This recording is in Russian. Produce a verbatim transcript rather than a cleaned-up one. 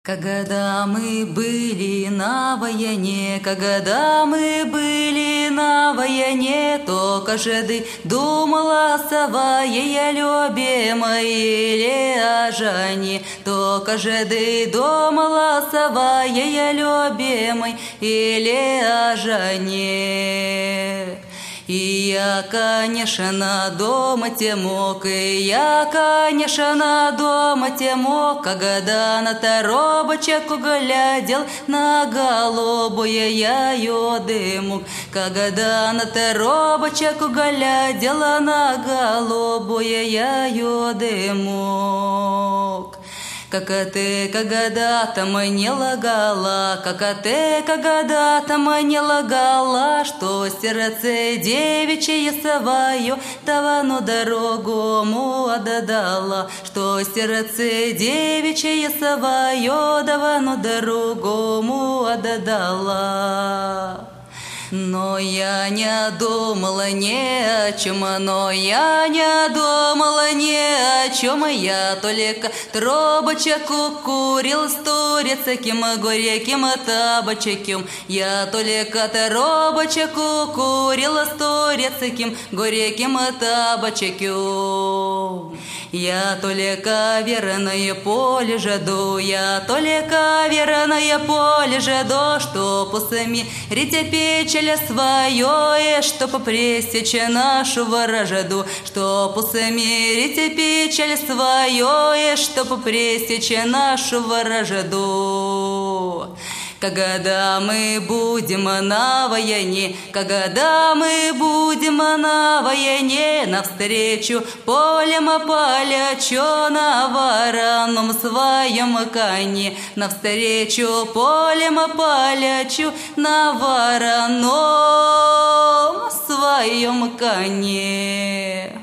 Когда мы были на войне, когда мы были на войне, то каждый думал о своей любимой или о Жане, то каждый думал о своей любимой или о Жане. И я, конечно, дома те мог, и я, конечно, дома те мог, когда на торобочек глядел на голубое я дымок, когда на торобочек глядела на голубое я дымок. Как ты когда-то мне лагала, как ты когда-то мне лагала, что сердце девичье свое давно дорогому отдала, что сердце девичье свое давно дорогому отдала. Но я не думала ни о чем, но я не думала ни о чем, я только трубочек курил с турецким горьким табачком, я только трубочек курил с турецким горьким табачком. Я только верное поле жду, я только верное поле жду, чтоб усмирить печаль свое, и чтоб пресечь нашу вражду, чтоб усмирить печаль свое, и чтоб пресечь нашу вражду. Когда мы будем на войне, когда мы будем на войне, навстречу полем полячу на вороном своем коне, навстречу полем полячу на вороном своем коне.